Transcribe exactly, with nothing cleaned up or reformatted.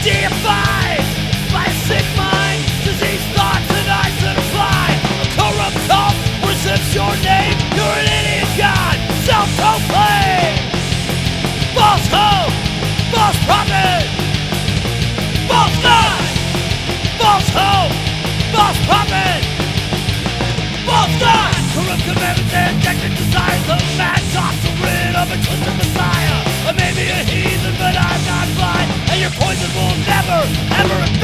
deified by a sick mind, disease thoughts and eyes that apply. A corrupt cult worships your name. You're an idiot god, self-proclaimed. False hope, false prophet, false God, false hope, false prophet, false God. Corrupt commandments and rejected desires. The mad doctrine of a twisted messiah. I may be a heathen, but I'm not blind, and your poison will never, ever